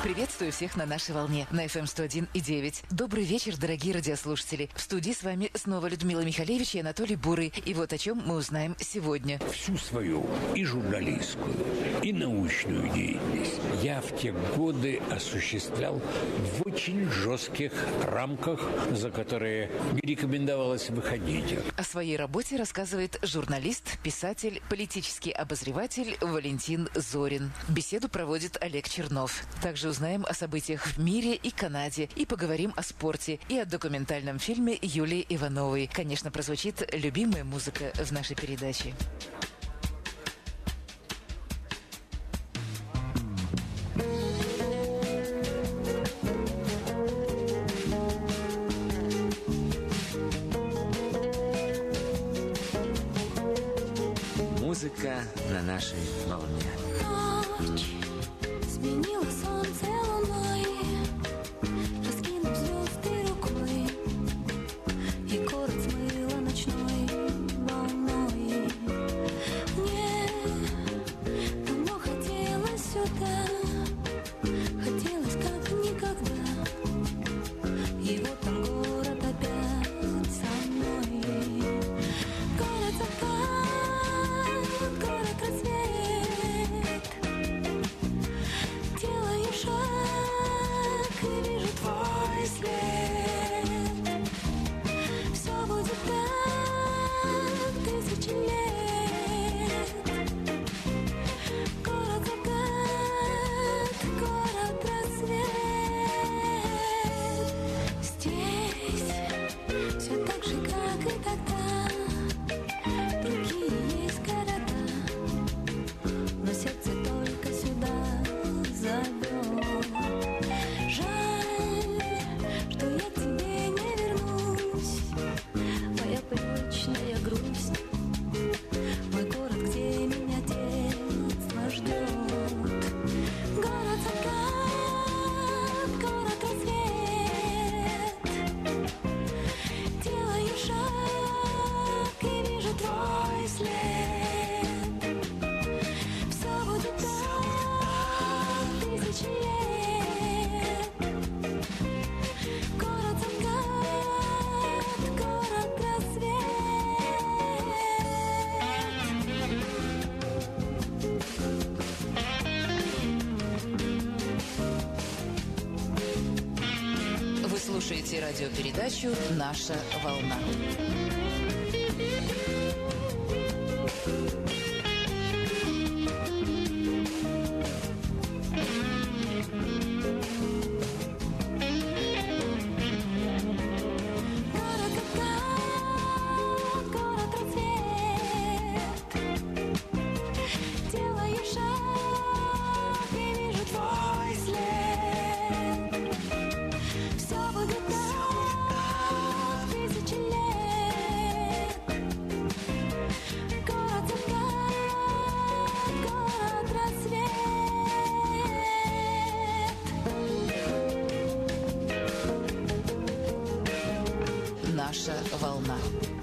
Приветствую всех на нашей волне на FM 101,9. Добрый вечер, дорогие радиослушатели. В студии с вами снова Людмила Михалевич и Анатолий Бурый. И вот о чем мы узнаем сегодня. Всю свою и журналистскую, и научную деятельность я в те годы осуществлял в очень жестких рамках, за которые не рекомендовалось выходить. О своей работе рассказывает журналист, писатель, политический обозреватель Валентин Зорин. Беседу проводит Олег Чернов. Также узнаем о событиях в мире и Канаде, и поговорим о спорте, и о документальном фильме Юлии Ивановой. Конечно, прозвучит любимая музыка в нашей передаче. Музыка на нашей волне. Ночь сменила солнце луной, раскинув звезды рукой, и город смыло ночной волной. Мне давно хотелось сюда, хотелось как никогда, и вот там город опять со мной. Город закат, город рассвет. Делаю шаг и вижу твой след. Все будет так 1000 лет. Город закат, город рассвет. Здесь все так же, как и тогда. Другие есть города, но сердце только сюда зовет. Жаль, что я к тебе не вернусь. Моя привычная грусть, мой город, где меня детство ждет. Город закат, город рассвет. Делаю шаг и вижу твой след. Все будет так 1000 лет. Город закат, город рассвет. Вы слушаете радиопередачу «Наша волна». Город закат, город рассвет. Делаю шаг и вижу твой след. Все будет так 1000 лет. Город закат, город рассвет. «Наша волна».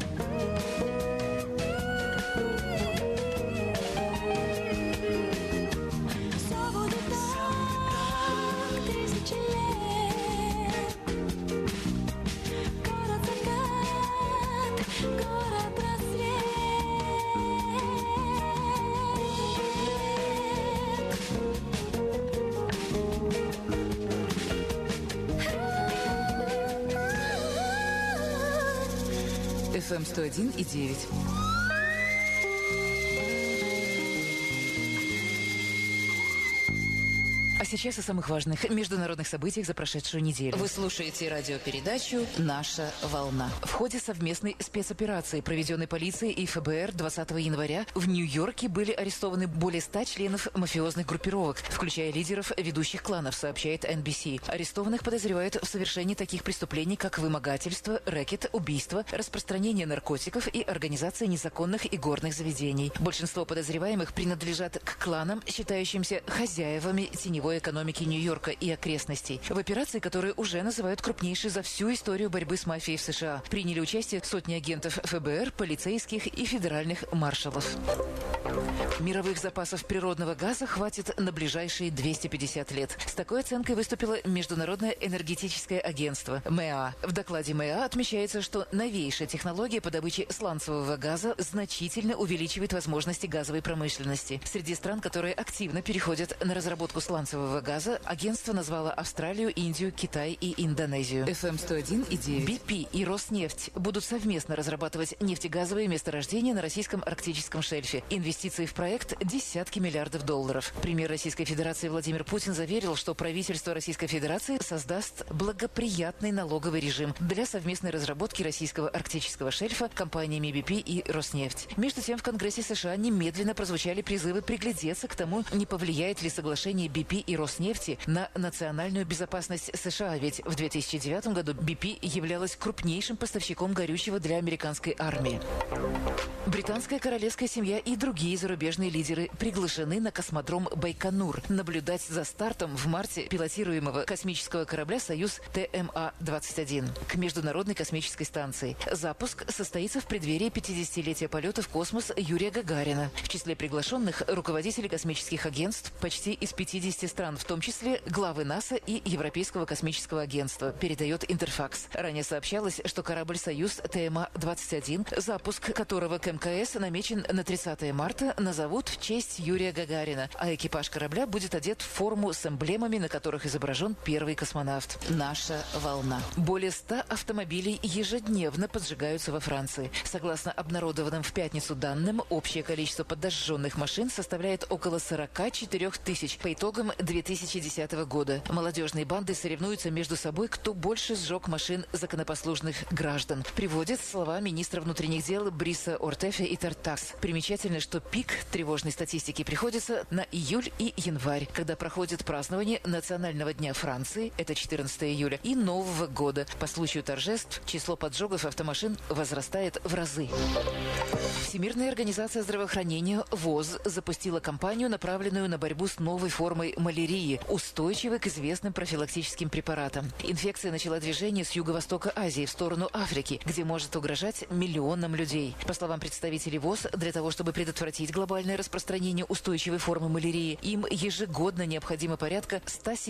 Все будет так 1000 лет. Город закат, город рассвет. FM 101,9. А сейчас о самых важных международных событиях за прошедшую неделю. Вы слушаете радиопередачу «Наша волна». В ходе совместной спецоперации, проведенной полицией и ФБР 20 января, в Нью-Йорке были арестованы более 100 членов мафиозных группировок, включая лидеров ведущих кланов, сообщает NBC. Арестованных подозревают в совершении таких преступлений, как вымогательство, рэкет, убийство, распространение наркотиков и организация незаконных игорных заведений. Большинство подозреваемых принадлежат к кланам, считающимся хозяевами теневой теневой экономики Нью-Йорка и окрестностей. В операции, которую уже называют крупнейшей за всю историю борьбы с мафией в США, приняли участие сотни агентов ФБР, полицейских и федеральных маршалов. Мировых запасов природного газа хватит на ближайшие 250 лет. С такой оценкой выступило Международное энергетическое агентство МЭА. В докладе МЭА отмечается, что новейшая технология по добыче сланцевого газа значительно увеличивает возможности газовой промышленности. Среди стран, которые активно переходят на разработку сланцевого газа, агентство назвало Австралию, Индию, Китай и Индонезию. FM 101,9. BP и Роснефть будут совместно разрабатывать нефтегазовые месторождения на российском арктическом шельфе. Инвестиции в проект – десятки миллиардов долларов. Премьер Российской Федерации Владимир Путин заверил, что правительство Российской Федерации создаст благоприятный налоговый режим для совместной разработки российского арктического шельфа компаниями BP и Роснефть. Между тем, в Конгрессе США немедленно прозвучали призывы приглядеться к тому, не повлияет ли соглашение BP и Роснефти на национальную безопасность США, ведь в 2009 году BP являлась крупнейшим поставщиком горючего для американской армии. Британская королевская семья и другие зарубежные лидеры приглашены на космодром Байконур наблюдать за стартом в марте пилотируемого космического корабля «Союз ТМА-21» к Международной космической станции. Запуск состоится в преддверии 50-летия полета в космос Юрия Гагарина. В числе приглашенных руководители космических агентств почти из 50 стран, в том числе главы НАСА и Европейского космического агентства, передает Интерфакс. Ранее сообщалось, что корабль «Союз ТМА-21», запуск которого к МКС намечен на 30 марта, назовут в честь Юрия Гагарина, а экипаж корабля будет одет в форму с эмблемами, на которых изображен первый космонавт. Наша волна. Более 100 автомобилей ежедневно поджигаются во Франции. Согласно обнародованным в пятницу данным, общее количество подожженных машин составляет около 44 тысяч по итогам 2010 года. Молодежные банды соревнуются между собой, кто больше сжег машин законопослушных граждан. Приводят слова министра внутренних дел Бриса Ортефе и Тартакс. Примечательно, что пик тревожной статистики приходится на июль и январь, когда проходит празднование Национального дня Франции, это 14 июля, и Нового года. По случаю торжеств число поджогов автомашин возрастает в разы. Всемирная организация здравоохранения ВОЗ запустила кампанию, направленную на борьбу с новой формой малярии, устойчивой к известным профилактическим препаратам. Инфекция начала движение с юго-востока Азии в сторону Африки, где может угрожать миллионам людей. По словам представителей ВОЗ, для того, чтобы предотвратить глобальное распространение устойчивой формы малярии, им ежегодно необходимо порядка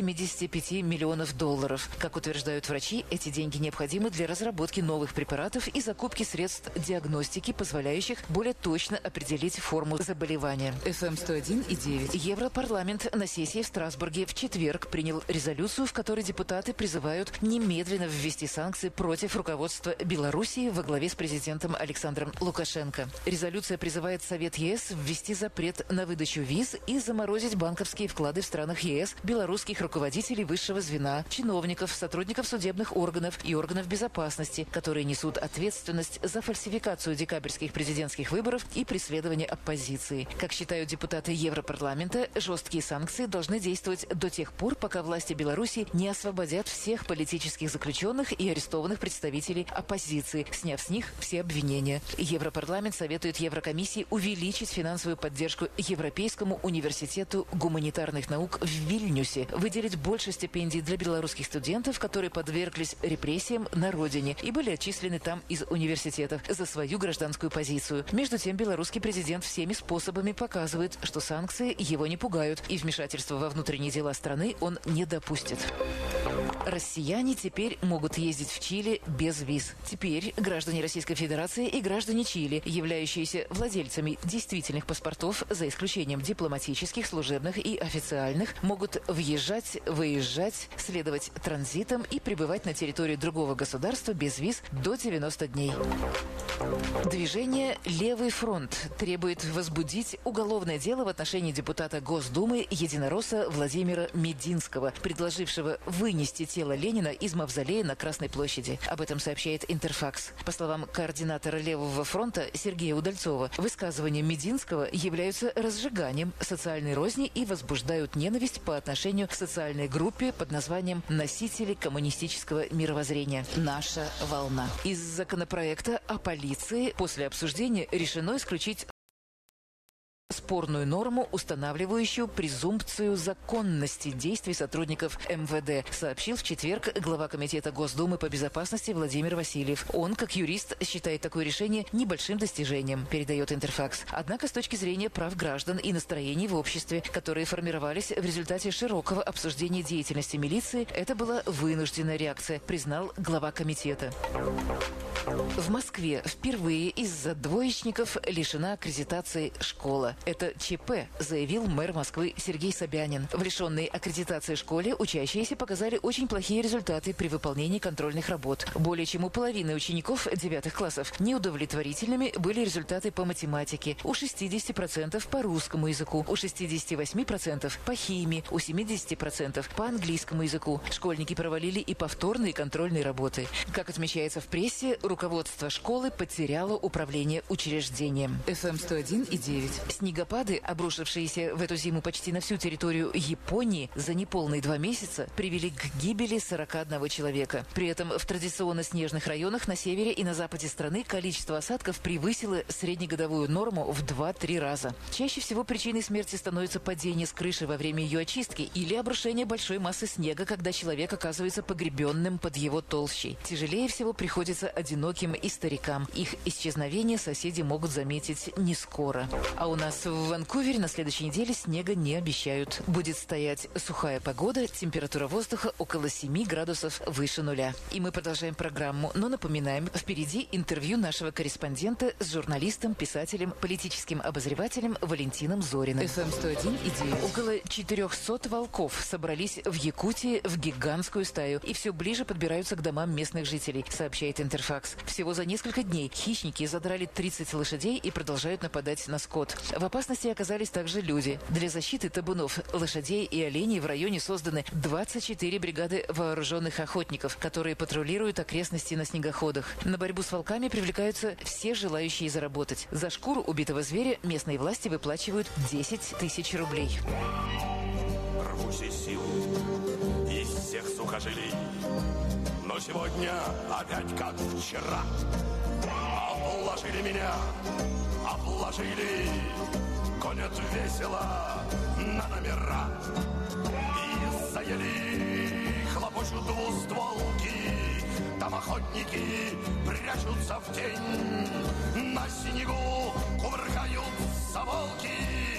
175 миллионов долларов. Как утверждают врачи, эти деньги необходимы для разработки новых препаратов и закупки средств диагностики, позволяющих более точно определить форму заболевания. FM 101,9. Европарламент на сессии в Страсбурге в четверг принял резолюцию, в которой депутаты призывают немедленно ввести санкции против руководства Белоруссии во главе с президентом Александром Лукашенко. Резолюция призывает Совет ЕС ввести запрет на выдачу виз и заморозить банковские вклады в странах ЕС белорусских руководителей высшего звена, чиновников, сотрудников судебных органов и органов безопасности, которые несут ответственность за фальсификацию декабрьских президентских выборов и преследование оппозиции. Как считают депутаты Европарламента, жесткие санкции должны действовать до тех пор, пока власти Беларуси не освободят всех политических заключенных и арестованных представителей оппозиции, сняв с них все обвинения. Европарламент советует Еврокомиссии увеличить финансовую поддержку Европейскому университету гуманитарных наук в Вильнюсе, выделить больше стипендий для белорусских студентов, которые подверглись репрессиям на родине и были отчислены там из университетов за свою гражданскую позицию. Между тем, белорусский президент всеми способами показывает, что санкции его не пугают, и вмешательства во внутренние дела страны он не допустит. Россияне теперь могут ездить в Чили без виз. Теперь граждане Российской Федерации и граждане Чили, являющиеся владельцами действительных паспортов, за исключением дипломатических, служебных и официальных, могут въезжать, выезжать, следовать транзитом и пребывать на территории другого государства без виз до 90 дней. Движение «Левый фронт» требует возбудить уголовное дело в отношении депутата Госдумы единоросса Владимира Мединского, предложившего вынести тело Ленина из мавзолея на Красной площади. Об этом сообщает Интерфакс. По словам координатора «Левого фронта» Сергея Удальцова, высказывания Мединского являются разжиганием социальной розни и возбуждают ненависть по отношению к социальной группе под названием «Носители коммунистического мировоззрения». Наша волна. Из законопроекта о полиции после обсуждения решено исключить спорную норму, устанавливающую презумпцию законности действий сотрудников МВД, сообщил в четверг глава Комитета Госдумы по безопасности Владимир Васильев. Он, как юрист, считает такое решение небольшим достижением, передает Интерфакс. Однако с точки зрения прав граждан и настроений в обществе, которые формировались в результате широкого обсуждения деятельности милиции, это была вынужденная реакция, признал глава комитета. В Москве впервые из-за двоечников лишена аккредитации школа. Это ЧП, заявил мэр Москвы Сергей Собянин. В лишенной аккредитации школе учащиеся показали очень плохие результаты при выполнении контрольных работ. Более чем у половины учеников 9 классов неудовлетворительными были результаты по математике, у 60% по русскому языку, у 68% по химии, у 70% по английскому языку. Школьники провалили и повторные контрольные работы. Как отмечается в прессе, руководство школы потеряло управление учреждением. FM 101,9. Снегопады, обрушившиеся в эту зиму почти на всю территорию Японии, за неполные 2 месяца привели к гибели 41 человека. При этом в традиционно снежных районах на севере и на западе страны количество осадков превысило среднегодовую норму в 2-3 раза. Чаще всего причиной смерти становится падение с крыши во время ее очистки или обрушение большой массы снега, когда человек оказывается погребенным под его толщей. Тяжелее всего приходится одиноким и старикам. Их исчезновение соседи могут заметить не скоро. А у нас в Ванкувере на следующей неделе снега не обещают. Будет стоять сухая погода, температура воздуха около 7 градусов выше нуля. И мы продолжаем программу, но напоминаем, впереди интервью нашего корреспондента с журналистом, писателем, политическим обозревателем Валентином Зориным. FM 101,9. Около 400 волков собрались в Якутии в гигантскую стаю и все ближе подбираются к домам местных жителей, сообщает Интерфакс. Всего за несколько дней хищники задрали 30 лошадей и продолжают нападать на скот. В опасности оказались также люди. Для защиты табунов, лошадей и оленей в районе созданы 24 бригады вооруженных охотников, которые патрулируют окрестности на снегоходах. На борьбу с волками привлекаются все желающие заработать. За шкуру убитого зверя местные власти выплачивают 10 тысяч рублей. Рвусь из сил, из всех сухожилий, но сегодня опять как вчера. Обложили меня, обложили, гонят весело на номера. И заели, хлопочут двустволки, там охотники прячутся в тень. На снегу кувыркаются волки,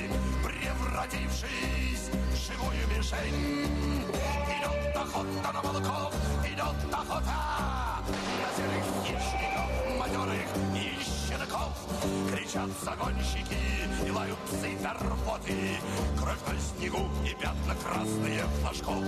превратившись в живую мишень. Идет охота на волков, идет охота на серых хищников, матерых и щенков. Кричат загонщики и лают псы до рвоты, кровь на снегу и пятна красные флажков.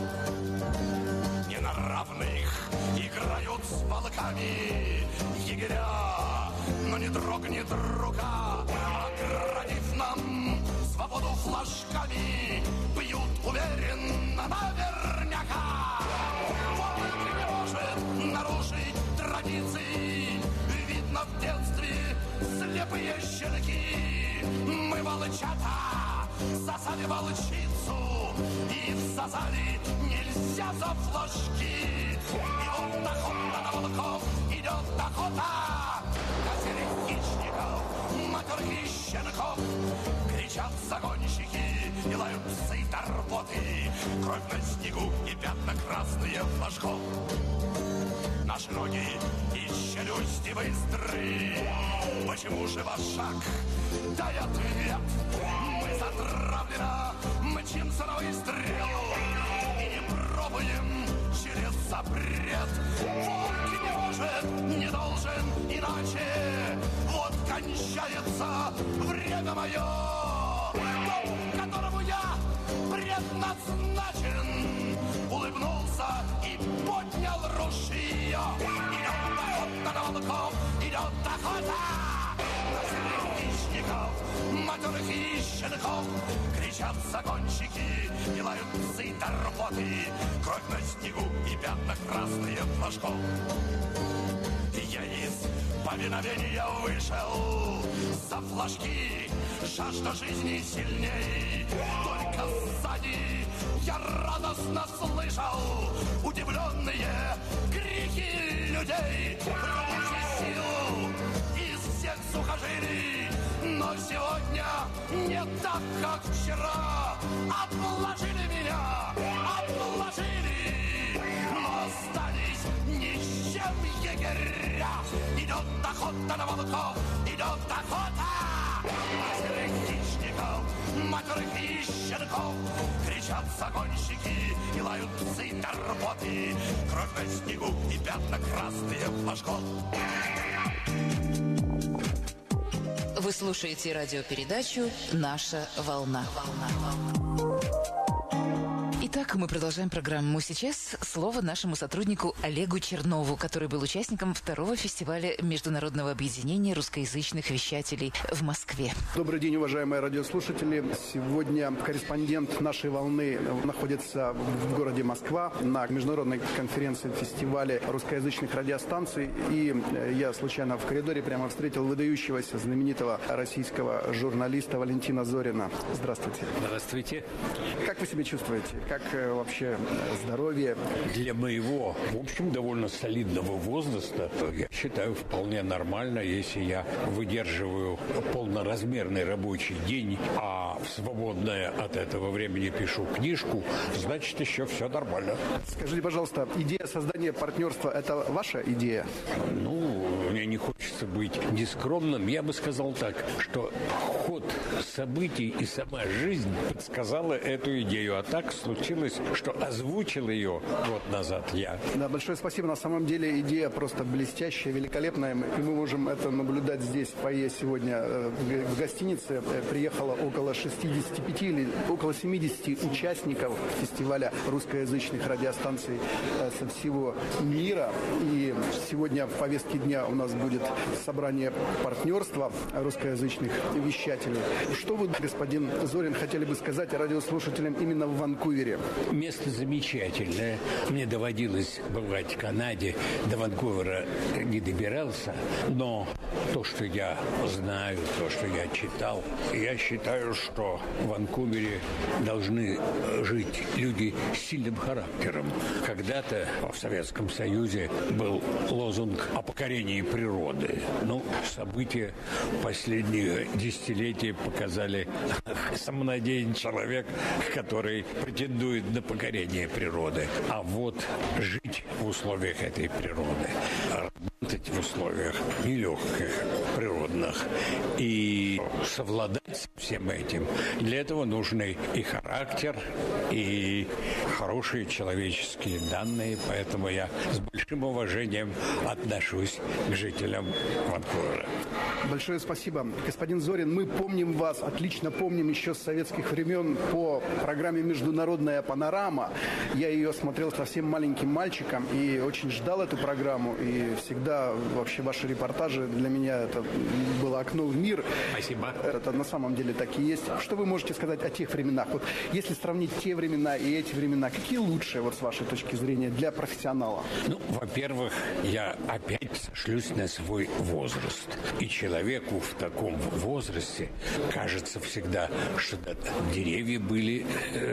Не на равных играют с волками егеря, но не дрогнет рука, оградив нам свободу флажками, бьют уверенно наверняка. Волк не может нарушить традиции, видно в детстве слепые щенки. Мы волчата сосали волчицу и всосали нельзя за флажки. И вот охота на волков, идет охота на серых хищников, матерых и щенков. Кричат загонщики и лают псы до рвоты, кровь на снегу и пятна красные флажков. Наши ноги и челюсти быстры, почему же ваш шаг? Дай ответ. Мы затравленно мчим сырой стрел и не пробуем через запрет. Волк не может, не должен иначе. Вот кончается время мое, дом, которому я предназначен. Улыбнулся и поднял ружье. Идет охота на волков, идет охота на серых хищников, матерых и щенков. Кричат загонщики и лают псы до рвоты, кровь на снегу и пятна красные флажков. Я из повиновения вышел за флажки, жажда жизни сильней. Только сзади я радостно слышал удивленные крики людей. Рвусь из сил, из всех сухожилий, но сегодня не так, как вчера. Обложили меня, обложили, но остались ни с чем егеря. Идет охота на волков, идет охота на серых хищников, матерых и щенков. Кричат загонщики и лают псы торботы. Кровь на снегу и пятна красные флажков. Вы слушаете радиопередачу «Наша волна». Итак, мы продолжаем программу. Сейчас слово нашему сотруднику Олегу Чернову, который был участником второго фестиваля Международного объединения русскоязычных вещателей в Москве. Добрый день, уважаемые радиослушатели. Сегодня корреспондент «Нашей волны» находится в городе Москва на международной конференции фестиваля русскоязычных радиостанций. И я случайно в коридоре прямо встретил выдающегося знаменитого российского журналиста Валентина Зорина. Здравствуйте. Здравствуйте. Как вы себя чувствуете? Как вообще здоровье? Для моего, в общем, довольно солидного возраста, я считаю, вполне нормально, если я выдерживаю полноразмерный рабочий день, а в свободное от этого времени пишу книжку, значит, еще все нормально. Скажите, пожалуйста, идея создания партнерства – это ваша идея? Ну, мне не хочется быть нескромным. Я бы сказал так, что ход событий и сама жизнь подсказала эту идею, а так случилось, что озвучил ее год назад я. Да, большое спасибо. На самом деле идея просто блестящая, великолепная. И мы можем это наблюдать здесь, в фойе сегодня в гостинице. Приехало около 65 или около 70 участников фестиваля русскоязычных радиостанций со всего мира. И сегодня в повестке дня у нас будет собрание партнерства русскоязычных вещателей. Что вы, господин Зорин, хотели бы сказать радиослушателям именно в Ванкувере? Место замечательное. Мне доводилось бывать в Канаде. До Ванкувера не добирался. Но то, что я знаю, то, что я читал, я считаю, что в Ванкувере должны жить люди с сильным характером. Когда-то в Советском Союзе был лозунг о покорении природы. Ну, события последние десятилетия показали самонадеянный человек, который претендует на покорение природы. А вот жить в условиях этой природы, работать в условиях нелегких, природных и совладать с всем этим, для этого нужны и характер, и хорошие человеческие данные. Поэтому я с большим уважением отношусь к жителям Ванкувера. Большое спасибо. Господин Зорин, мы помним вас, отлично помним еще с советских времен по программе «Международная панорама». Я ее смотрел совсем маленьким мальчиком и очень ждал эту программу. И всегда вообще ваши репортажи для меня это было окно в мир. Спасибо. Это на самом деле так и есть. Что вы можете сказать о тех временах? Вот если сравнить те времена и эти времена, какие лучшие, вот с вашей точки зрения, для профессионала? Ну, во-первых, я опять сошлюсь на свой возраст. И человеку в таком возрасте кажется всегда, что деревья были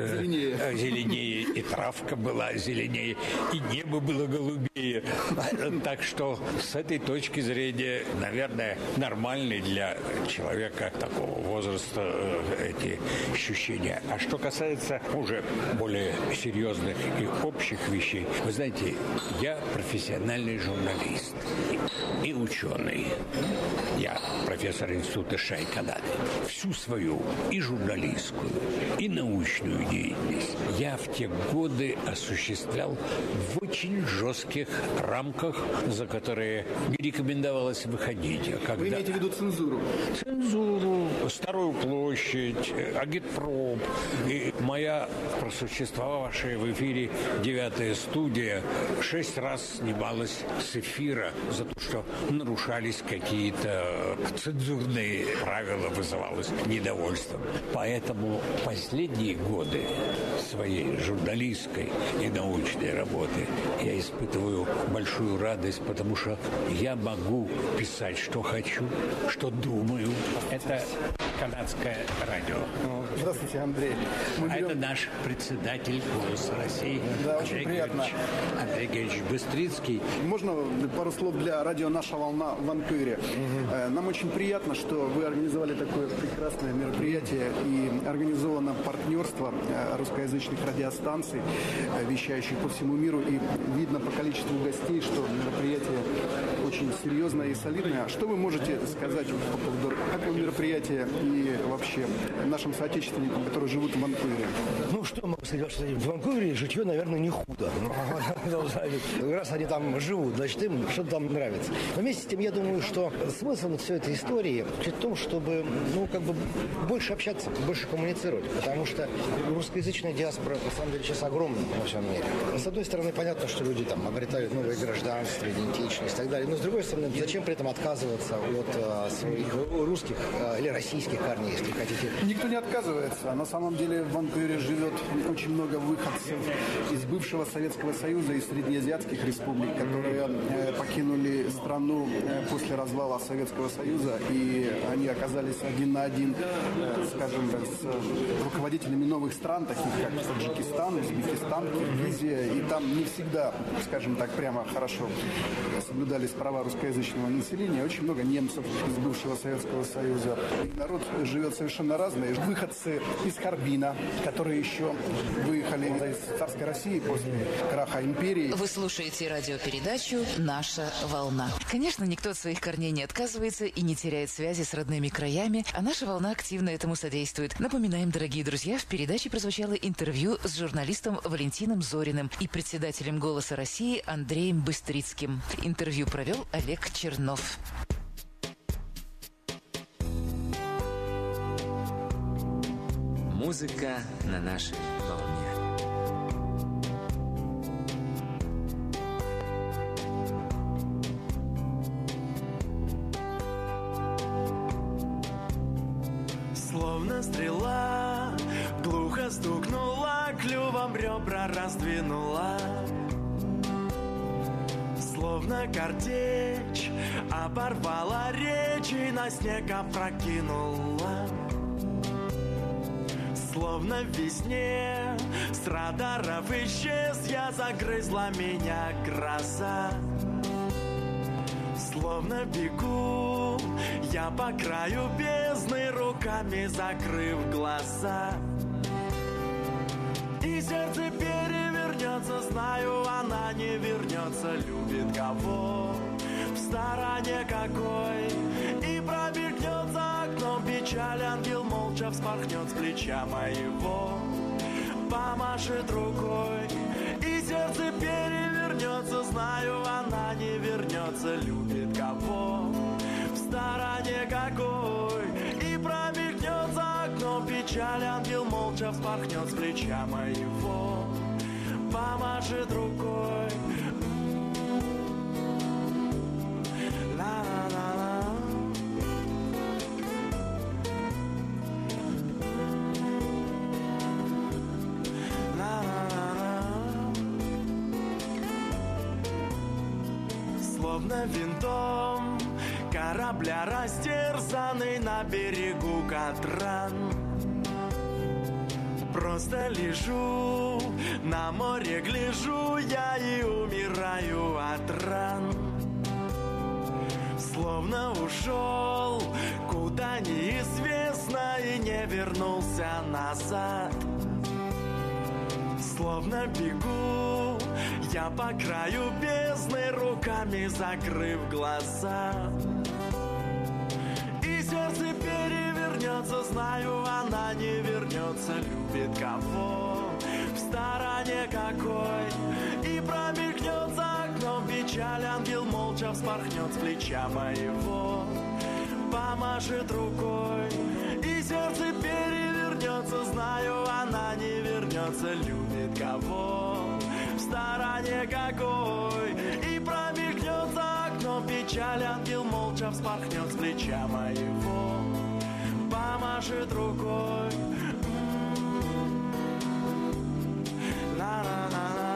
зеленее, и травка была зеленее, и небо было голубее. Так что с этой точки зрения, наверное, нормальны для человека такого возраста эти ощущения. А что касается уже более серьезных и общих вещей, вы знаете, я профессиональный журналист и ученый. Я профессор института Шай-Канады. Всю свою и журналистскую, и научную деятельность я в те годы осуществлял в очень жестких рамках, за которые не рекомендовалось выходить. Вы имеете в виду цензуру? Цензуру, Старую площадь, Агитпроп. И моя просуществовавшая в эфире 9-я студия 6 раз снималась с эфира за то, что нарушались какие-то цензурные правила, вызывалось недовольство. Поэтому последние годы своей журналистской и научной работы я испытываю большую радость, потому что я могу писать, что хочу, что думаю. Это канадское радио. Здравствуйте, Андрей. Это наш председатель «Голоса России», да, Андрей Георгиевич Быстрицкий. Можно пару слов для радио «Наша волна» в Ванкувере. Нам очень приятно, что вы организовали такое прекрасное мероприятие и организовано партнерство русскоязычных радиостанций, вещающих по всему миру. И видно по количеству гостей, что мероприятие очень серьезное и солидное. Что вы можете сказать по поводу такого мероприятия и вообще нашим соотечественникам, которые живут в Ванкувере? Ну, что могу сказать, что в Ванкувере житье, наверное, не худо. Раз они там живут, значит, им что-то там нравится. Но вместе с тем, я думаю, что смысл всей этой истории в том, чтобы, больше общаться, больше коммуницировать. Потому что русскоязычная диаспора, на самом деле, сейчас огромная во всем мире. С одной стороны, понятно, что люди там обретают новое гражданство, идентичность и так далее. Но с другой стороны, зачем при этом отказываться от своих русских или российских корней, если хотите? Никто не отказывается. На самом деле в Ванкувере живет очень много выходцев из бывшего Советского Союза и среднеазиатских республик, которые покинули страну после развала Советского Союза, и они оказались один на один, скажем, с руководителями новых стран, таких как Таджикистан, Узбекистан, Киргизия, и там не всегда, скажем так, прямо хорошо соблюдались права русскоязычного населения. Очень много немцев из бывшего Советского Союза. И народ живет совершенно разный. Выходцы из Харбина, которые еще выехали из царской России после краха империи. Вы слушаете радиопередачу «Наша волна». Конечно, никто от своих корней не отказывается и не теряет связи с родными краями, а «Наша волна» активно этому содействует. Напоминаем, дорогие друзья, в передаче прозвучало интервью с журналистом Валентином Зориным и председателем «Голоса России» Андреем Быстрицким. Интервью провел Олег Чернов. Музыка на нашей волне. Словно стрела, глухо стукнула, клювом ребра раздвинула. Словно картечь, оборвала речь и на снег опрокинула. Словно в весне с радаров исчез я, загрызла меня гроза. Словно бегу я по краю бездны, руками закрыв глаза. И сердце перевернется, знаю, она не вернется, любит кого в стороне какой. И пробегнет за окном печаль, ангел молча вспорхнет с плеча моего, помашет рукой. И сердце перевернется, знаю, она не вернется, любит кого в стороне какой. И пробегнет за окном печаль, ангел молча вспорхнет с плеча моего, помашет рукой. Ла-ла-ла-ла. Словно винтом корабля растерзанный на берегу Катран. Просто лежу, на море гляжу я и умираю от ран. Словно ушел куда неизвестно и не вернулся назад. Словно бегу я по краю бездны, руками закрыв глаза. И сердце перевернется, знаю, она не вернется, любит кого в стороне какой. И промелькнет за окном печаль, ангел молча вспорхнет с плеча моего, помашет рукой. И сердце перевернется, знаю, она не вернется, любит кого в стороне какой. И промелькнет за окном печаль, ангел молча вспорхнет с плеча моего, помашет рукой. Ла-ла-ла-ла.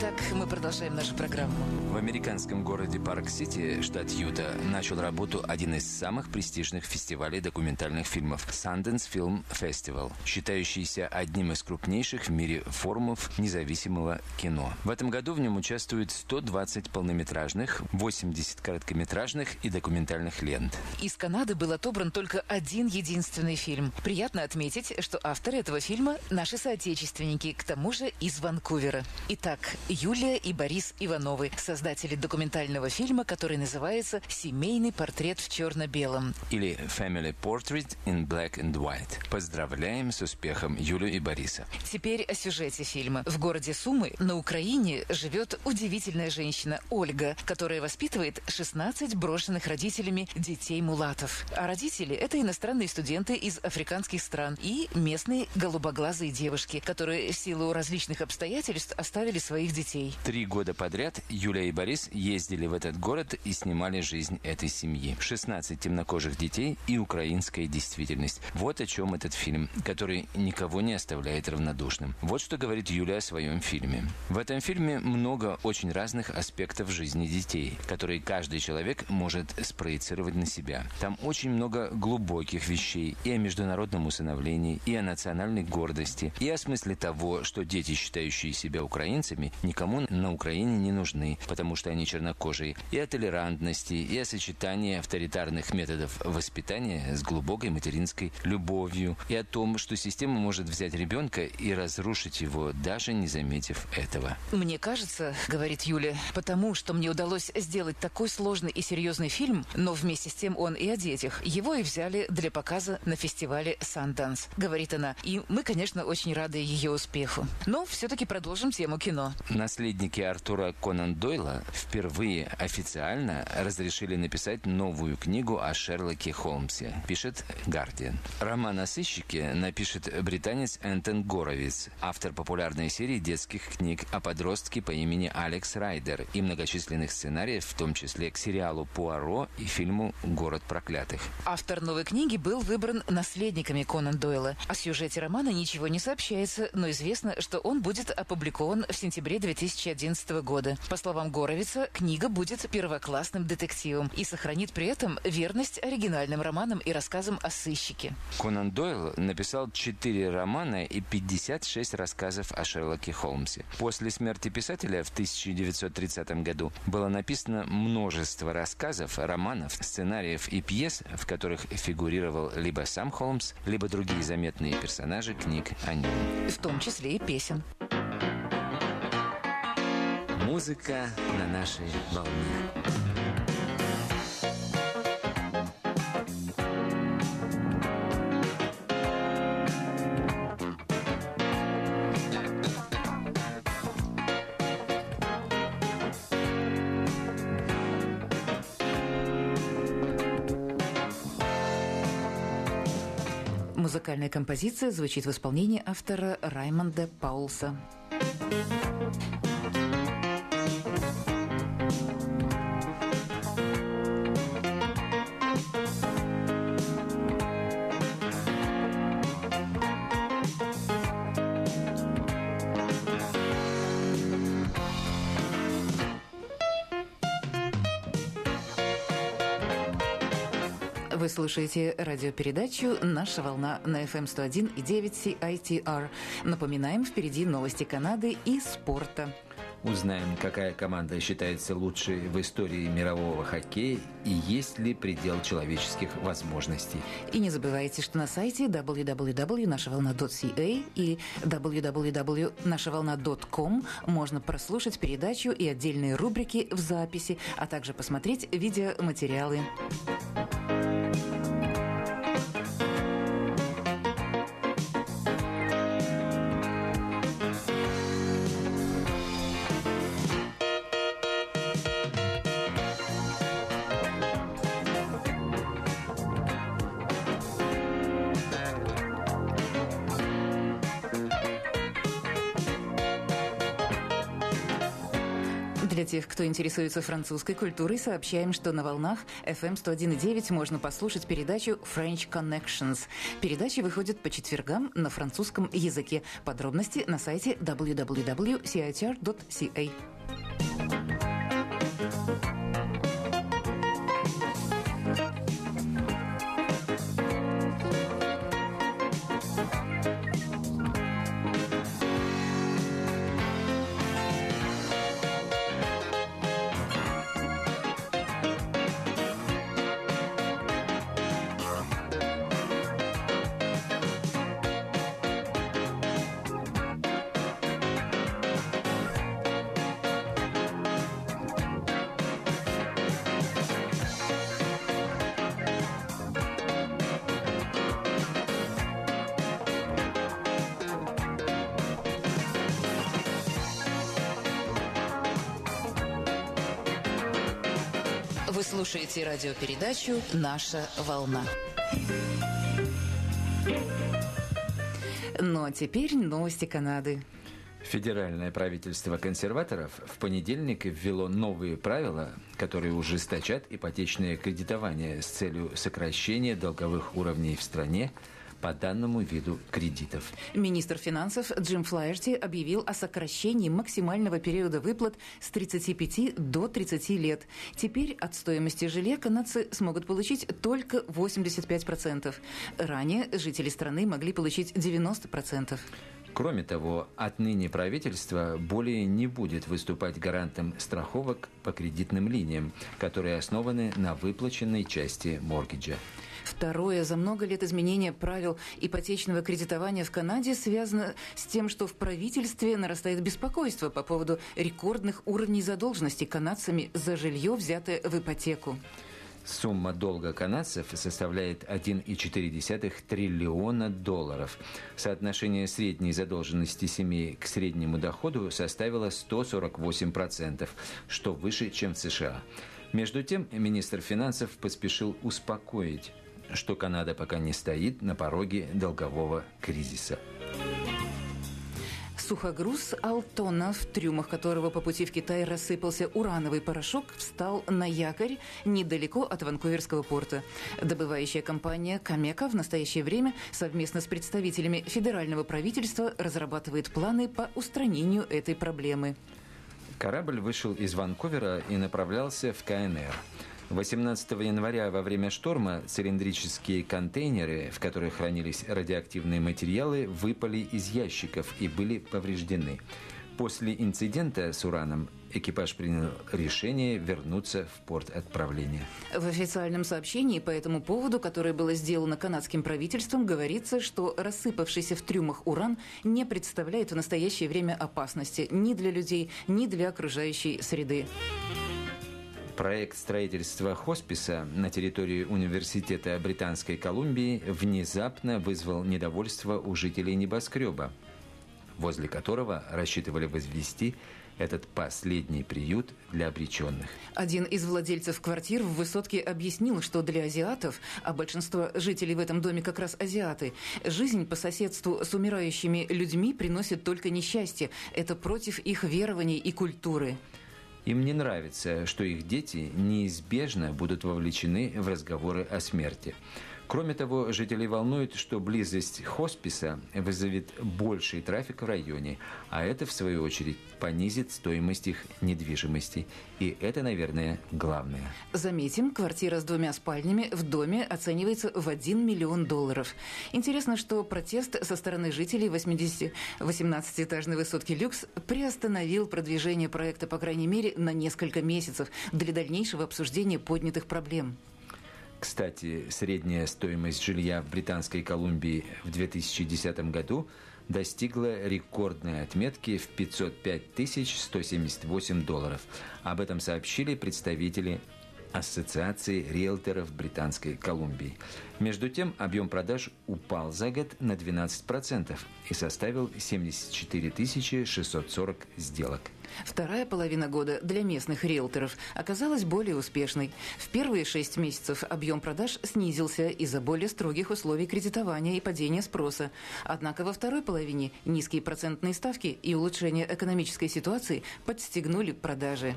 Итак, мы продолжаем нашу программу. В американском городе Парк-Сити, штат Юта, начал работу один из самых престижных фестивалей документальных фильмов – Sundance Film Festival, считающийся одним из крупнейших в мире форумов независимого кино. В этом году в нем участвуют 120 полнометражных, 80 короткометражных и документальных лент. Из Канады был отобран только один единственный фильм. Приятно отметить, что авторы этого фильма – наши соотечественники, к тому же из Ванкувера. Итак, Юлия и Борис Ивановы, создатели документального фильма, который называется «Семейный портрет в черно-белом». Или «Family Portrait in Black and White». Поздравляем с успехом Юлю и Бориса. Теперь о сюжете фильма. В городе Сумы на Украине живет удивительная женщина Ольга, которая воспитывает 16 брошенных родителями детей-мулатов. А родители – это иностранные студенты из африканских стран и местные голубоглазые девушки, которые в силу различных обстоятельств оставили своих детей. 3 года подряд Юля и Борис ездили в этот город и снимали жизнь этой семьи. 16 темнокожих детей и украинская действительность. Вот о чем этот фильм, который никого не оставляет равнодушным. Вот что говорит Юля о своем фильме. В этом фильме много очень разных аспектов жизни детей, которые каждый человек может спроецировать на себя. Там очень много глубоких вещей и о международном усыновлении, и о национальной гордости, и о смысле того, что дети, считающие себя украинцами, никому на Украине не нужны, потому что они чернокожие, и о толерантности, и о сочетании авторитарных методов воспитания с глубокой материнской любовью, и о том, что система может взять ребенка и разрушить его, даже не заметив этого. Мне кажется, говорит Юля, потому что мне удалось сделать такой сложный и серьезный фильм, но вместе с тем он и о детях. Его и взяли для показа на фестивале Sundance, говорит она. И мы, конечно, очень рады ее успеху. Но все-таки продолжим тему кино. Наследники Артура Конан Дойла впервые официально разрешили написать новую книгу о Шерлоке Холмсе, пишет Guardian. Роман о сыщике напишет британец Энтон Горовиц, автор популярной серии детских книг о подростке по имени Алекс Райдер и многочисленных сценариев, в том числе к сериалу «Пуаро» и фильму «Город проклятых». Автор новой книги был выбран наследниками Конан Дойла. О сюжете романа ничего не сообщается, но известно, что он будет опубликован в сентябре 2011 года. По словам Горовица, книга будет первоклассным детективом и сохранит при этом верность оригинальным романам и рассказам о сыщике. Конан Дойл написал 4 романа и 56 рассказов о Шерлоке Холмсе. После смерти писателя в 1930 году было написано множество рассказов, романов, сценариев и пьес, в которых фигурировал либо сам Холмс, либо другие заметные персонажи книг о нем. В том числе и песен. Музыка на нашей волне. Музыкальная композиция звучит в исполнении автора Раймонда Паулса. Вы слушаете радиопередачу «Наша волна» на FM 101,9 CITR. Напоминаем, впереди новости Канады и спорта. Узнаем, какая команда считается лучшей в истории мирового хоккея и есть ли предел человеческих возможностей. И не забывайте, что на сайте www.нашаволна.ca и www.нашаволна.com можно прослушать передачу и отдельные рубрики в записи, а также посмотреть видеоматериалы. Для тех, кто интересуется французской культурой, сообщаем, что на волнах FM 101.9 можно послушать передачу French Connections. Передача выходит по четвергам на французском языке. Подробности на сайте www.citr.ca. Вы слушаете радиопередачу «Наша волна». Ну а теперь новости Канады. Федеральное правительство консерваторов в понедельник ввело новые правила, которые ужесточат ипотечное кредитование с целью сокращения долговых уровней в стране по данному виду кредитов. Министр финансов Джим Флаерти объявил о сокращении максимального периода выплат с 35 до 30 лет. Теперь от стоимости жилья канадцы смогут получить только 85%. Ранее жители страны могли получить 90%. Кроме того, отныне правительство более не будет выступать гарантом страховок по кредитным линиям, которые основаны на выплаченной части моргиджа. Второе за много лет изменение правил ипотечного кредитования в Канаде связано с тем, что в правительстве нарастает беспокойство по поводу рекордных уровней задолженности канадцами за жилье, взятое в ипотеку. Сумма долга канадцев составляет 1,4 триллиона долларов. Соотношение средней задолженности семей к среднему доходу составило 148%, что выше, чем в США. Между тем, министр финансов поспешил успокоить, что Канада пока не стоит на пороге долгового кризиса. Сухогруз «Алтона», в трюмах которого по пути в Китай рассыпался урановый порошок, встал на якорь недалеко от Ванкуверского порта. Добывающая компания «Камека» в настоящее время совместно с представителями федерального правительства разрабатывает планы по устранению этой проблемы. Корабль вышел из Ванкувера и направлялся в КНР. 18 января во время шторма цилиндрические контейнеры, в которых хранились радиоактивные материалы, выпали из ящиков и были повреждены. После инцидента с ураном экипаж принял решение вернуться в порт отправления. В официальном сообщении по этому поводу, которое было сделано канадским правительством, говорится, что рассыпавшийся в трюмах уран не представляет в настоящее время опасности ни для людей, ни для окружающей среды. Проект строительства хосписа на территории Университета Британской Колумбии внезапно вызвал недовольство у жителей небоскреба, возле которого рассчитывали возвести этот последний приют для обреченных. Один из владельцев квартир в высотке объяснил, что для азиатов, а большинство жителей в этом доме как раз азиаты, жизнь по соседству с умирающими людьми приносит только несчастье. Это против их верований и культуры. Им не нравится, что их дети неизбежно будут вовлечены в разговоры о смерти. Кроме того, жителей волнует, что близость хосписа вызовет больший трафик в районе, а это, в свою очередь, понизит стоимость их недвижимости. И это, наверное, главное. Заметим, квартира с 2 спальнями в доме оценивается в $1 миллион. Интересно, что протест со стороны жителей 18-этажной высотки «Люкс» приостановил продвижение проекта, по крайней мере, на несколько месяцев для дальнейшего обсуждения поднятых проблем. Кстати, средняя стоимость жилья в Британской Колумбии в 2010 году достигла рекордной отметки в $505 178. Об этом сообщили представители Ассоциации риэлторов Британской Колумбии. Между тем, объем продаж упал за год на 12% и составил 74 640 сделок. Вторая половина года для местных риэлторов оказалась более успешной. В первые 6 месяцев объем продаж снизился из-за более строгих условий кредитования и падения спроса. Однако во второй половине низкие процентные ставки и улучшение экономической ситуации подстегнули продажи.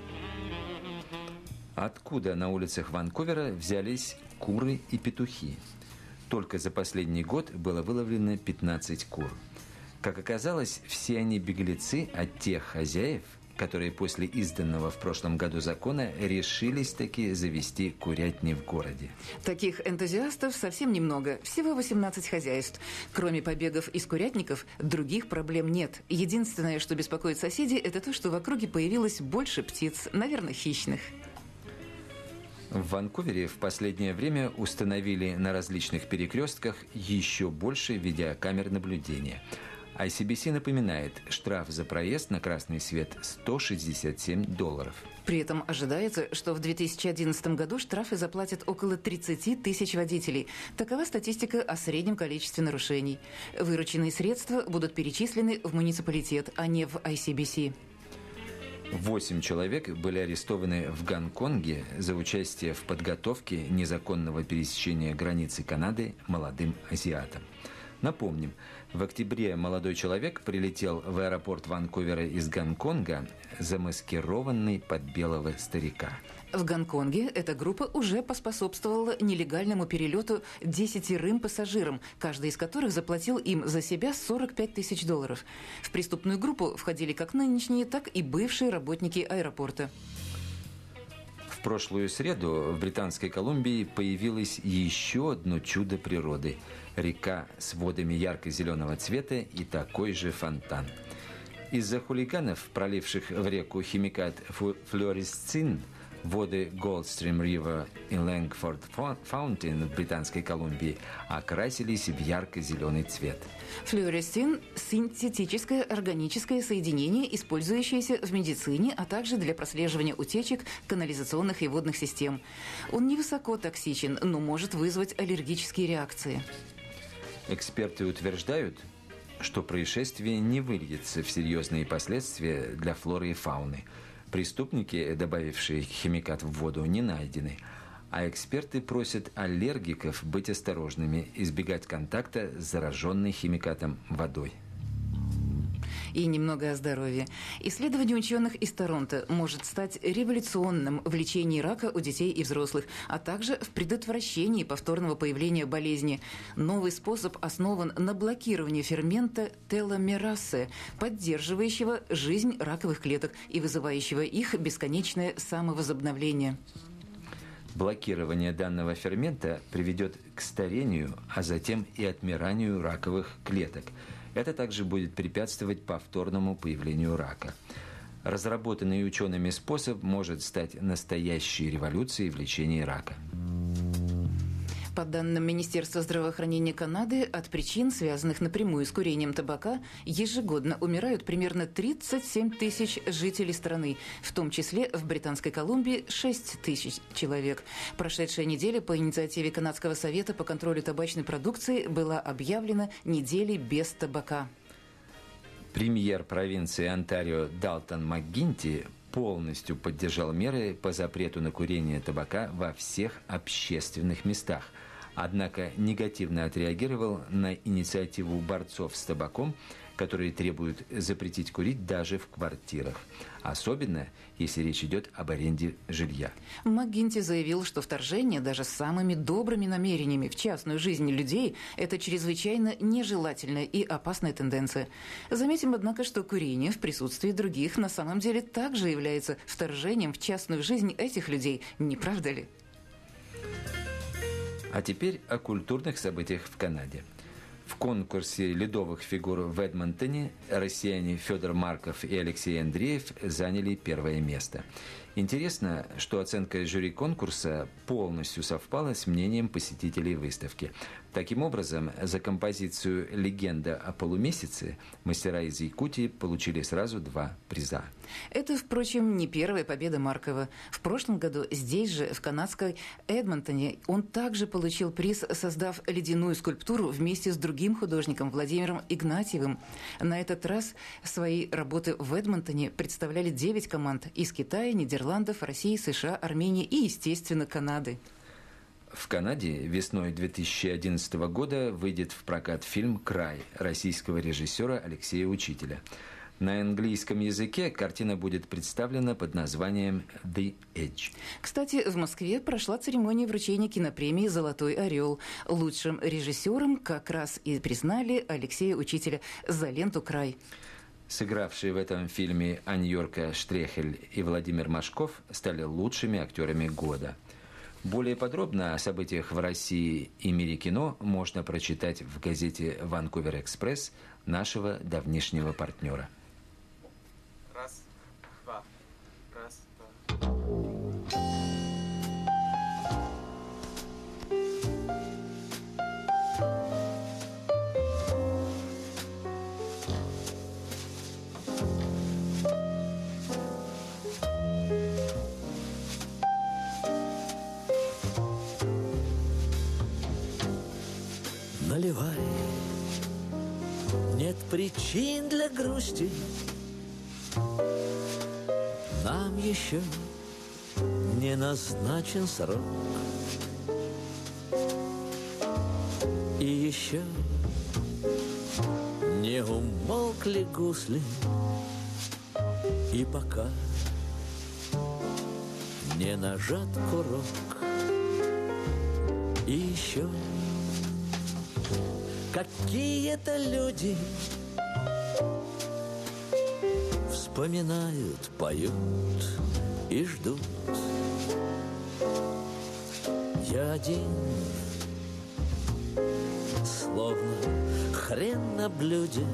Откуда на улицах Ванкувера взялись куры и петухи? Только за последний год было выловлено 15 кур. Как оказалось, все они беглецы от тех хозяев, которые после изданного в прошлом году закона решились таки завести курятни в городе. Таких энтузиастов совсем немного, всего 18 хозяйств. Кроме побегов из курятников, других проблем нет. Единственное, что беспокоит соседей, это то, что в округе появилось больше птиц, наверное, хищных. В Ванкувере в последнее время установили на различных перекрестках еще больше видеокамер наблюдения. ICBC напоминает, штраф за проезд на красный свет $167. При этом ожидается, что в 2011 году штрафы заплатят около 30 тысяч водителей. Такова статистика о среднем количестве нарушений. Вырученные средства будут перечислены в муниципалитет, а не в ICBC. 8 человек были арестованы в Гонконге за участие в подготовке незаконного пересечения границы Канады молодым азиатам. Напомним, в октябре молодой человек прилетел в аэропорт Ванкувера из Гонконга, замаскированный под белого старика. В Гонконге эта группа уже поспособствовала нелегальному перелету 10 пассажирам, каждый из которых заплатил им за себя $45 тысяч. В преступную группу входили как нынешние, так и бывшие работники аэропорта. В прошлую среду в Британской Колумбии появилось еще одно чудо природы – река с водами ярко-зеленого цвета и такой же фонтан. Из-за хулиганов, проливших в реку химикат флуоресцин, воды Goldstream River и Langford Fountain в Британской Колумбии окрасились в ярко-зеленый цвет. Флуоресцин – синтетическое органическое соединение, использующееся в медицине, а также для прослеживания утечек канализационных и водных систем. Он невысоко токсичен, но может вызвать аллергические реакции. Эксперты утверждают, что происшествие не выльется в серьезные последствия для флоры и фауны. Преступники, добавившие химикат в воду, не найдены. А эксперты просят аллергиков быть осторожными, избегать контакта с зараженной химикатом водой. И немного о здоровье. Исследование ученых из Торонто может стать революционным в лечении рака у детей и взрослых, а также в предотвращении повторного появления болезни. Новый способ основан на блокировании фермента теломерасы, поддерживающего жизнь раковых клеток и вызывающего их бесконечное самовозобновление. Блокирование данного фермента приведет к старению, а затем и отмиранию раковых клеток. Это также будет препятствовать повторному появлению рака. Разработанный учеными способ может стать настоящей революцией в лечении рака. По данным Министерства здравоохранения Канады, от причин, связанных напрямую с курением табака, ежегодно умирают примерно 37 тысяч жителей страны, в том числе в Британской Колумбии 6 тысяч человек. Прошедшая неделя по инициативе Канадского совета по контролю табачной продукции была объявлена неделей без табака. Премьер провинции Онтарио Далтон МакГинти полностью поддержал меры по запрету на курение табака во всех общественных местах. Однако негативно отреагировал на инициативу борцов с табаком, которые требуют запретить курить даже в квартирах. Особенно, если речь идет об аренде жилья. МакГинти заявил, что вторжение даже с самыми добрыми намерениями в частную жизнь людей – это чрезвычайно нежелательная и опасная тенденция. Заметим, однако, что курение в присутствии других на самом деле также является вторжением в частную жизнь этих людей, не правда ли? А теперь о культурных событиях в Канаде. В конкурсе ледовых фигур в Эдмонтоне россияне Федор Марков и Алексей Андреев заняли первое место. Интересно, что оценка жюри конкурса полностью совпала с мнением посетителей выставки. Таким образом, за композицию «Легенда о полумесяце» мастера из Якутии получили сразу 2 приза. Это, впрочем, не первая победа Маркова. В прошлом году здесь же, в канадской Эдмонтоне, он также получил приз, создав ледяную скульптуру вместе с другим художником Владимиром Игнатьевым. На этот раз свои работы в Эдмонтоне представляли 9 команд из Китая, Нидерландов, России, США, Армении и, естественно, Канады. В Канаде весной 2011 года выйдет в прокат фильм «Край» российского режиссера Алексея Учителя. На английском языке картина будет представлена под названием «The Edge». Кстати, в Москве прошла церемония вручения кинопремии «Золотой орел». Лучшим режиссером как раз и признали Алексея Учителя за ленту «Край». Сыгравшие в этом фильме Аньорка Штрехель и Владимир Машков стали лучшими актерами года. Более подробно о событиях в России и мире кино можно прочитать в газете «Ванкувер Экспресс» нашего давнишнего партнера. Раз, два. Раз, два. Наливай, нет причин для грусти, нам еще не назначен срок. И еще не умолкли гусли, и пока не нажат курок. И еще какие-то люди вспоминают, поют и ждут. Я один, словно хрен на блюде,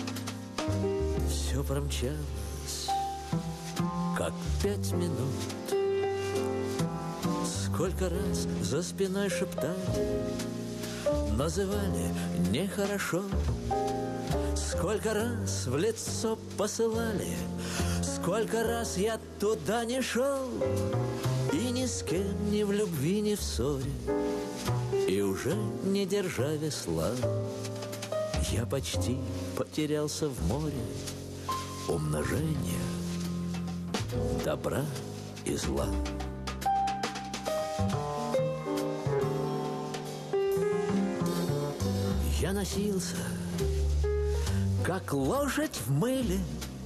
все промчалось, как 5 минут. Сколько раз за спиной шептали, называли нехорошо. Сколько раз в лицо посылали, сколько раз я туда не шел. И ни с кем, ни в любви, ни в ссоре, и уже не держа весла, я почти потерялся в море умножения добра и зла. Я носился, как лошадь в мыле,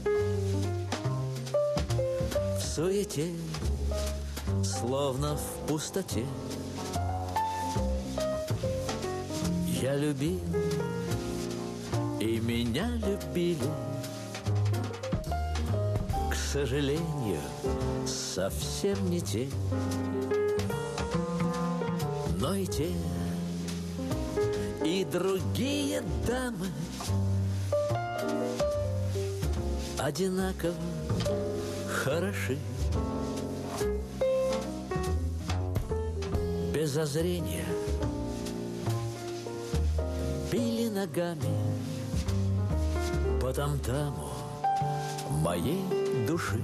в суете, словно в пустоте. Я любил, и меня любили, к сожалению, совсем не те. Но и те, и другие дамы одинаково хороши. Без озрения били ногами по тамтаму моей души.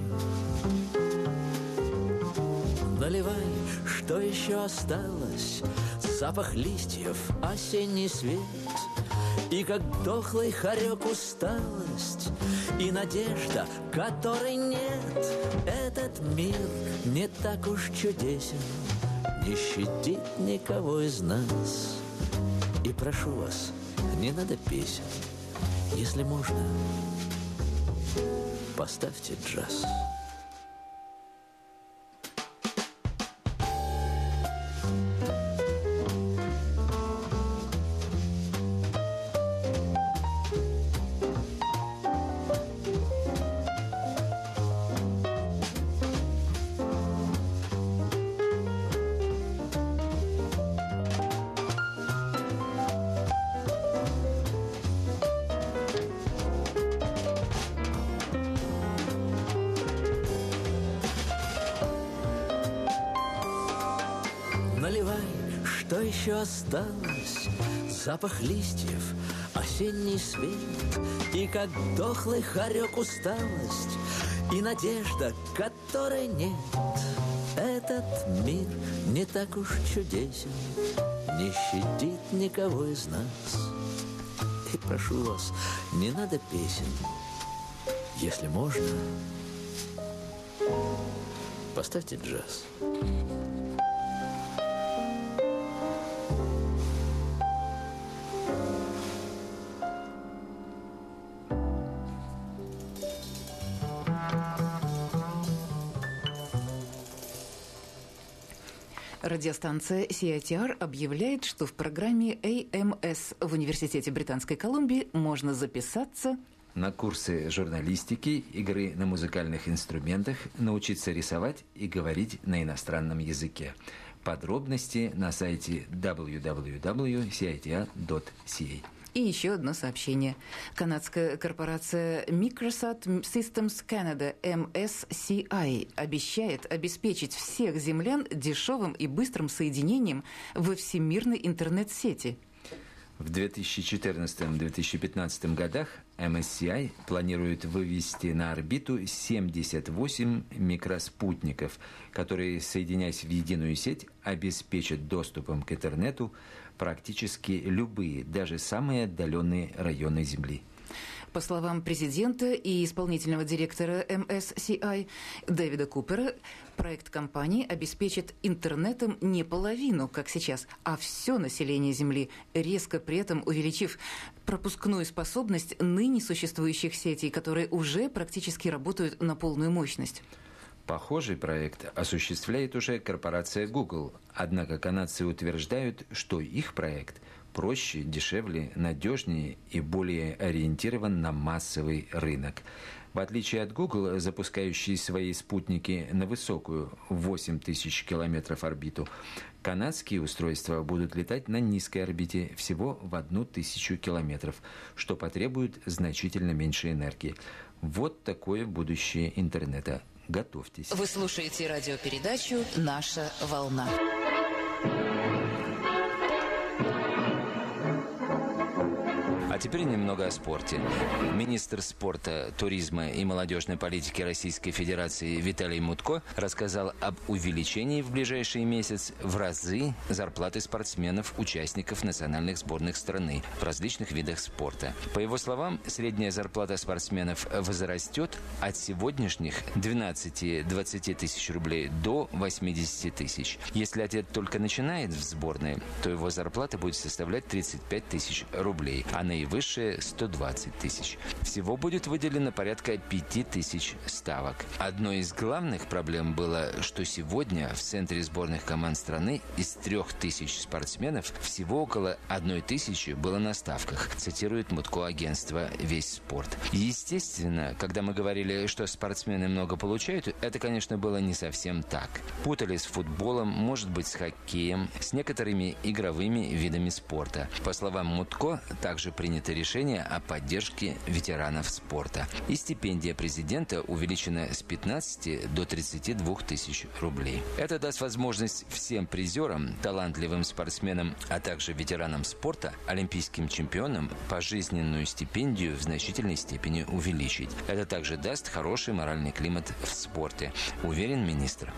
Наливай, что еще осталось, запах листьев, осенний свет, и как дохлый хорек усталость, и надежда, которой нет. Этот мир не так уж чудесен, не щадит никого из нас. И прошу вас, не надо песен, если можно, поставьте джаз. что еще осталось? Запах листьев, осенний свет, и как дохлый хорек усталость, и надежда, которой нет. Этот мир не так уж чудесен, не щадит никого из нас. И прошу вас, не надо песен. Если можно, поставьте джаз. Радиостанция CITR объявляет, что в программе AMS в Университете Британской Колумбии можно записаться на курсы журналистики, игры на музыкальных инструментах, научиться рисовать и говорить на иностранном языке. Подробности на сайте www.cita.ca. И еще одно сообщение. Канадская корпорация Microsat Systems Canada, MSCI, обещает обеспечить всех землян дешевым и быстрым соединением во всемирной интернет-сети. В 2014-2015 годах MSCI планирует вывести на орбиту 78 микроспутников, которые, соединяясь в единую сеть, обеспечат доступом к интернету практически любые, даже самые отдаленные районы Земли. По словам президента и исполнительного директора MSCI Дэвида Купера, проект компании обеспечит интернетом не половину, как сейчас, а все население Земли, резко при этом увеличив пропускную способность ныне существующих сетей, которые уже практически работают на полную мощность. Похожий проект осуществляет уже корпорация Google, однако канадцы утверждают, что их проект проще, дешевле, надежнее и более ориентирован на массовый рынок. В отличие от Google, запускающей свои спутники на высокую 8000 километров орбиту, канадские устройства будут летать на низкой орбите всего в 1000 километров, что потребует значительно меньше энергии. Вот такое будущее интернета. Готовьтесь. Вы слушаете радиопередачу «Наша волна». А теперь немного о спорте. Министр спорта, туризма и молодежной политики Российской Федерации Виталий Мутко рассказал об увеличении в ближайший месяц в разы зарплаты спортсменов, участников национальных сборных страны в различных видах спорта. По его словам, средняя зарплата спортсменов возрастет от сегодняшних 12-20 тысяч рублей до 80 тысяч. Если атлет только начинает в сборной, то его зарплата будет составлять 35 тысяч рублей, а наивысшая 120 тысяч. Всего будет выделено порядка 5000 ставок. Одной из главных проблем было, что сегодня в центре сборных команд страны из 3000 спортсменов всего около 1000 было на ставках, цитирует Мутко агентство «Весь спорт». Естественно, когда мы говорили, что спортсмены много получают, это, конечно, было не совсем так. Путали с футболом, может быть, с хоккеем, с некоторыми игровыми видами спорта. По словам Мутко, также принято решение о поддержке ветеранов спорта. И стипендия президента увеличена с 15 до 32 тысяч рублей. Это даст возможность всем призерам, талантливым спортсменам, а также ветеранам спорта, олимпийским чемпионам пожизненную стипендию в значительной степени увеличить. Это также даст хороший моральный климат в спорте, уверен министр.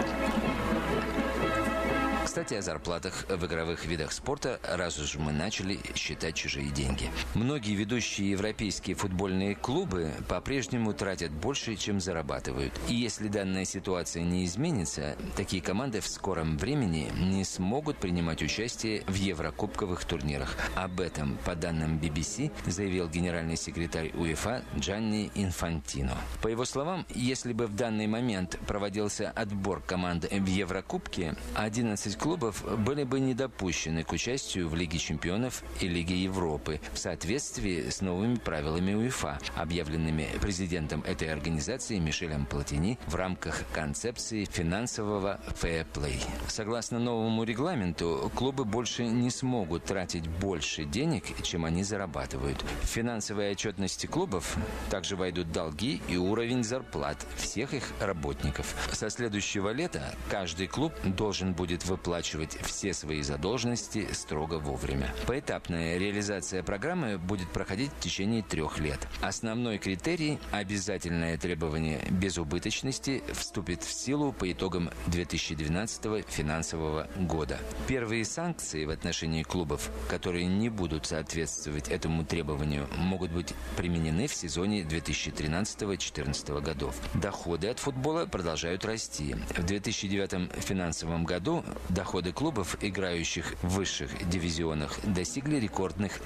Кстати, о зарплатах в игровых видах спорта, раз уж мы начали считать чужие деньги. Многие ведущие европейские футбольные клубы по-прежнему тратят больше, чем зарабатывают. И если данная ситуация не изменится, такие команды в скором времени не смогут принимать участие в еврокубковых турнирах. Об этом, по данным BBC, заявил генеральный секретарь УЕФА Джанни Инфантино. По его словам, если бы в данный момент проводился отбор команд в Еврокубке, 11 клубов были бы не допущены к участию в Лиге чемпионов и Лиге Европы в соответствии с новыми правилами УЕФА, объявленными президентом этой организации Мишелем Платини в рамках концепции финансового фэйр-плей. Согласно новому регламенту, клубы больше не смогут тратить больше денег, чем они зарабатывают. В финансовой отчетности клубов также войдут долги и уровень зарплат всех их работников. Со следующего лета каждый клуб должен будет выплачивать выплачивать все свои задолженности строго вовремя. Поэтапная реализация программы будет проходить в течение 3 лет. Основной критерий – обязательное требование безубыточности вступит в силу по итогам 2012 финансового года. Первые санкции в отношении клубов, которые не будут соответствовать этому требованию, могут быть применены в сезоне 2013-2014 годов. Доходы от футбола продолжают расти. В 2009 финансовом году доходы клубов, играющих в высших дивизионах, достигли рекордных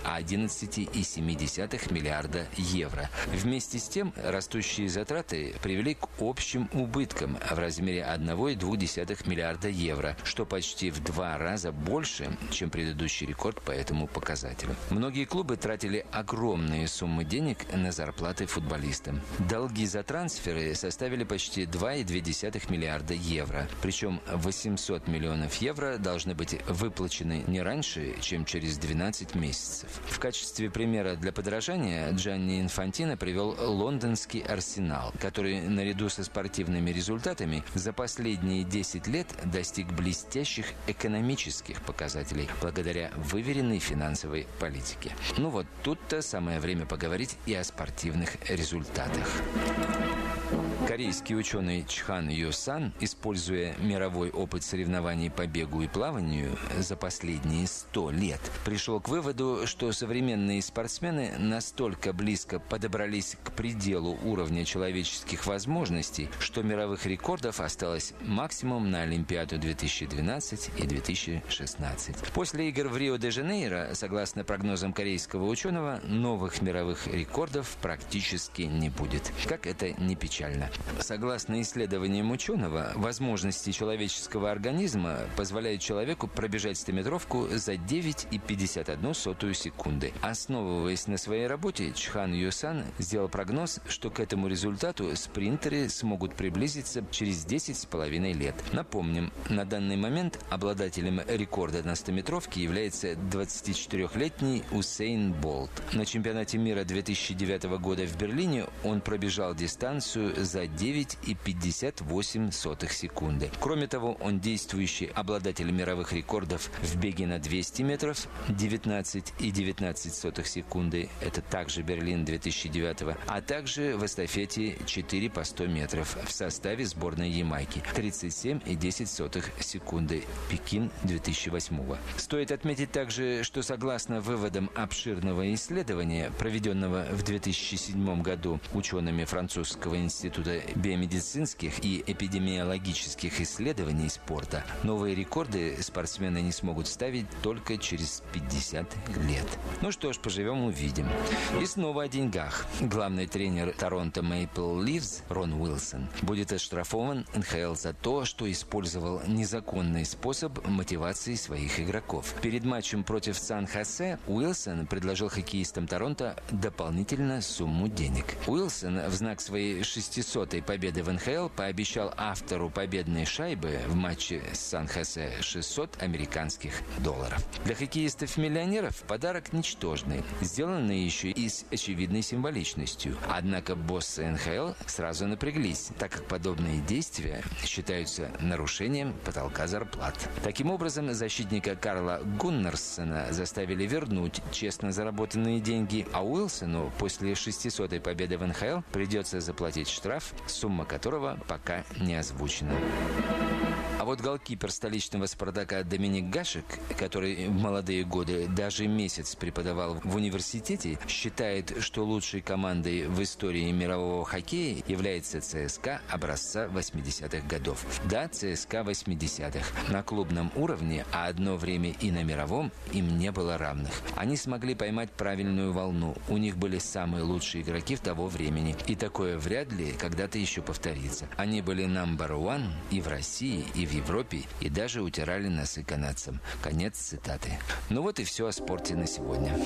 11,7 миллиарда евро. Вместе с тем, растущие затраты привели к общим убыткам в размере 1,2 миллиарда евро, что почти в 2 раза больше, чем предыдущий рекорд по этому показателю. Многие клубы тратили огромные суммы денег на зарплаты футболистам. Долги за трансферы составили почти 2,2 миллиарда евро. Причем 800 миллионов евро должны быть выплачены не раньше, чем через 12 месяцев. В качестве примера для подражания Джанни Инфантино привел лондонский «Арсенал», который наряду со спортивными результатами за последние 10 лет достиг блестящих экономических показателей благодаря выверенной финансовой политике. Ну вот тут-то самое время поговорить и о спортивных результатах. Корейский ученый Чхан Ю-сан, используя мировой опыт соревнований по бегу и плаванию за последние 100 лет, пришел к выводу, что современные спортсмены настолько близко подобрались к пределу уровня человеческих возможностей, что мировых рекордов осталось максимум на Олимпиаду 2012 и 2016. После игр в Рио-де-Жанейро, согласно прогнозам корейского ученого, новых мировых рекордов практически не будет. Как это ни печально. Согласно исследованиям ученого, возможности человеческого организма позволяют человеку пробежать 100-метровку за 9,51 секунды. Основываясь на своей работе, Чхан Ю-сан сделал прогноз, что к этому результату спринтеры смогут приблизиться через 10,5 лет. Напомним, на данный момент обладателем рекорда на 100-метровке является 24-летний Усейн Болт. На чемпионате мира 2009 года в Берлине он пробежал дистанцию за 9,58 секунды. Кроме того, он действующий обладатель мировых рекордов в беге на 200 метров 19,19 секунды, это также Берлин 2009, а также в эстафете 4 по 100 метров в составе сборной Ямайки 37,10 секунды, Пекин 2008. Стоит отметить также, что согласно выводам обширного исследования, проведенного в 2007 году учеными французского института биомедицинских и эпидемиологических исследований спорта, новые рекорды спортсмены не смогут ставить только через 50 лет. Ну что ж, поживем увидим. И снова о деньгах. Главный тренер Торонто Мэйпл Ливз Рон Уилсон будет оштрафован НХЛ за то, что использовал незаконный способ мотивации своих игроков. Перед матчем против Сан-Хосе Уилсон предложил хоккеистам Торонто дополнительно сумму денег. Уилсон в знак своей 600-й победы в НХЛ пообещал автору победной шайбы в матче с Сан-Хосе $600 американских. Для хоккеистов-миллионеров подарок ничтожный, сделанный еще и с очевидной символичностью. Однако боссы НХЛ сразу напряглись, так как подобные действия считаются нарушением потолка зарплат. Таким образом, защитника Карла Гуннарсона заставили вернуть честно заработанные деньги, а Уилсону после 600-й победы в НХЛ придется заплатить штраф, сумма которого пока не озвучена. А вот голкипер столичного «Спартака» Доминик Гашек, который в молодые годы даже месяц преподавал в университете, считает, что лучшей командой в истории мирового хоккея является ЦСКА образца 80-х годов. Да, ЦСКА 80-х. На клубном уровне, а одно время и на мировом, им не было равных. Они смогли поймать правильную волну. У них были самые лучшие игроки в того времени. И такое вряд ли когда-то еще повторится. Они были number one и в России, и в Европе, и даже утирали носы канадцам. Конец цитаты. Ну вот и все о спорте на сегодня.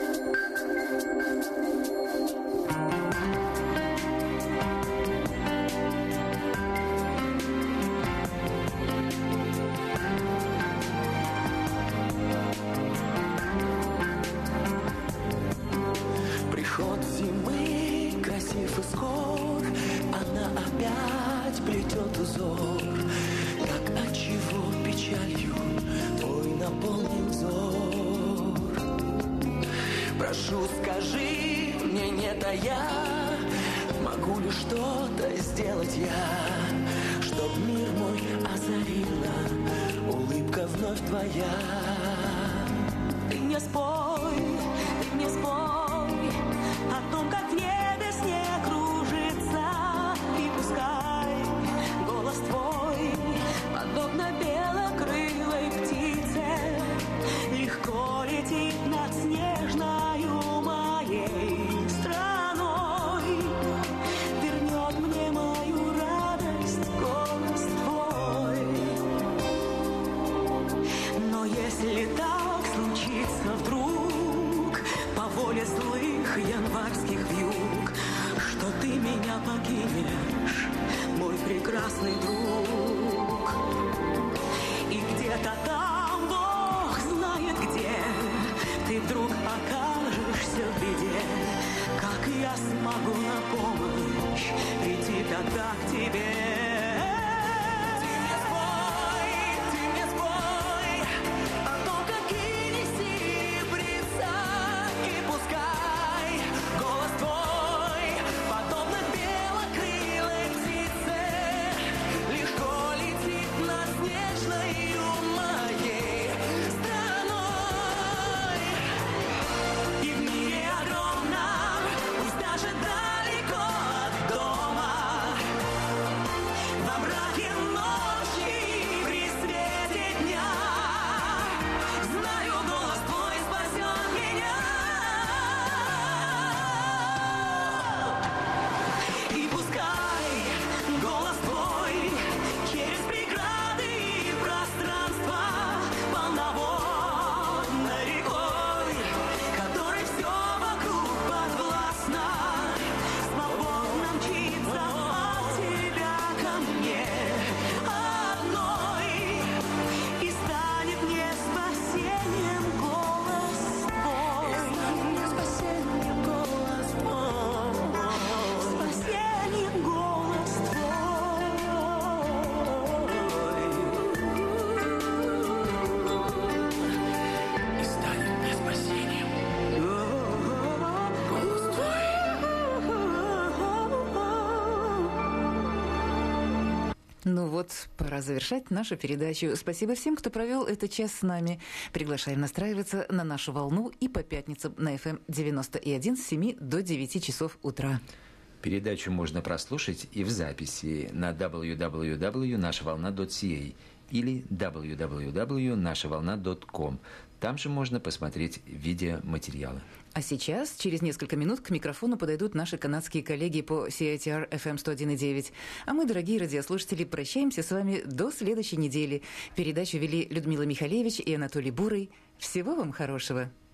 Приход зимы красив и скор, она опять плетет узор, как отчего печалью твой наполнен взор. Прошу, скажи мне, не тая, могу ли что-то сделать я, чтоб мир мой озарила улыбка вновь твоя. Ты мне спой о том, как в небе снег кружится, и пускай голос твой, подобно белокрылой птице, легко летит над снежною моей страной, вернет мне мою радость голос твой. Но если так случится вдруг, по воле злых январских вьюг, что ты меня покинешь, мой прекрасный друг, и где-то там, Бог знает где, ты вдруг окажешься в беде, как я смогу на помощь прийти тогда к тебе? Ну вот, пора завершать нашу передачу. Спасибо всем, кто провел этот час с нами. Приглашаем настраиваться на нашу волну и по пятницам на FM 91 с 7 до 9 часов утра. Передачу можно прослушать и в записи на www.нашаволна.ca или www.нашаволна.com. Там же можно посмотреть видеоматериалы. А сейчас, через несколько минут, к микрофону подойдут наши канадские коллеги по CITR FM 101.9. А мы, дорогие радиослушатели, прощаемся с вами до следующей недели. Передачу вели Людмила Михалевич и Анатолий Бурый. Всего вам хорошего.